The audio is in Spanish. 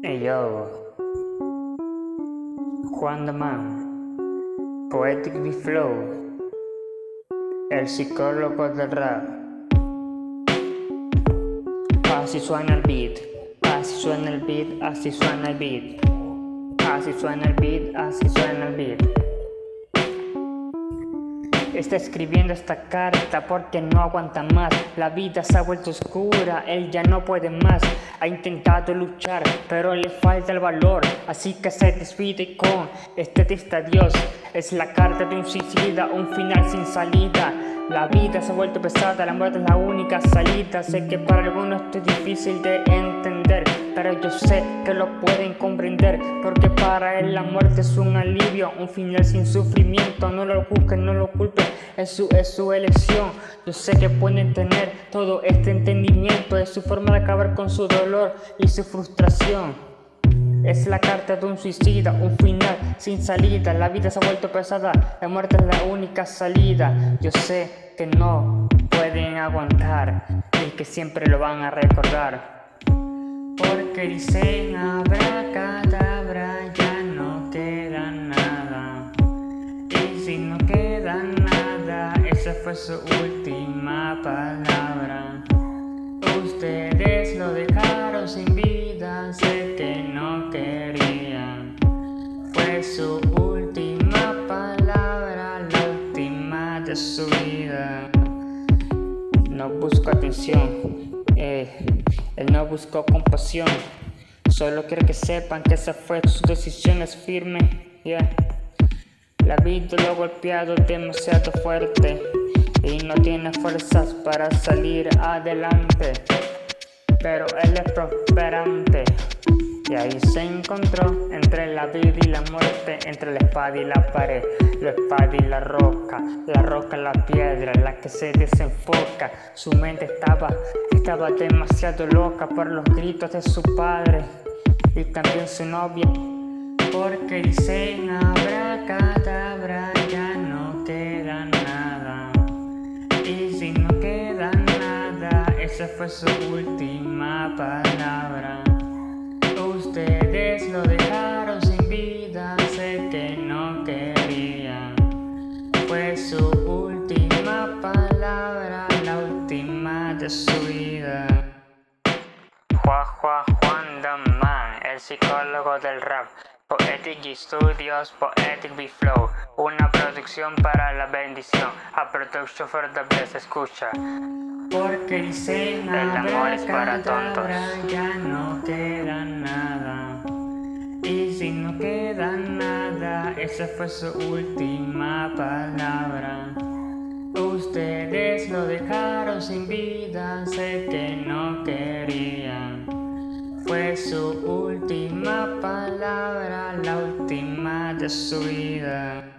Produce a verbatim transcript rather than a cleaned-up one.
Hey yo, Juan the Man, Poetic Be Flow, el psicólogo del rap. Así suena el beat, así suena el beat, así suena el beat, así suena el beat, así suena el beat. Está escribiendo esta carta porque no aguanta más. La vida se ha vuelto oscura, él ya no puede más. Ha intentado luchar, pero le falta el valor. Así que se despide con este triste adiós. Es la carta de un suicida, un final sin salida. La vida se ha vuelto pesada, la muerte es la única salida. Sé que para algunos esto es difícil de entender, pero yo sé que lo pueden comprender, porque para él la muerte es un alivio, un final sin sufrimiento. No lo juzguen, no lo culpen, es su, es su elección. Yo sé que pueden tener todo este entendimiento, es su forma de acabar con su dolor y su frustración. Es la carta de un suicida, un final sin salida. La vida se ha vuelto pesada, la muerte es la única salida. Yo sé que no pueden aguantar y que siempre lo van a recordar, porque dicen abracadabra, ya no queda nada. Y si no queda nada, esa fue su última palabra. Ustedes lo dejaron sin vida, sé que no querían. Fue su última palabra, la última de su vida. No busco atención, eh, él no buscó compasión. Solo quiero que sepan que esa fue su decisión, es firme, yeah. La vida lo ha golpeado demasiado fuerte y no tiene fuerzas para salir adelante, pero él es prosperante. Y ahí se encontró entre la vida y la muerte, entre la espada y la pared, la espada y la roca, la roca la piedra, la que se desenfoca. Su mente estaba, estaba demasiado loca por los gritos de su padre y también su novia, porque dicen abracadabra, ya no queda nada. Y si no queda nada, esa fue su última palabra. Ustedes lo dejaron sin vida, sé que no querían. Fue su última palabra, la última de su vida. Juan Juan Juan the Man, el psicólogo del rap. Poetic Studios, Poetic Be Flow, una producción para la bendición, a production for the blessed. Escucha, porque dicen el amor es para tontos, ya no queda nada. Y si no queda nada, esa fue su última palabra. Ustedes lo dejaron sin vida, sé que no querían. Fue su última palabra, la última de su vida.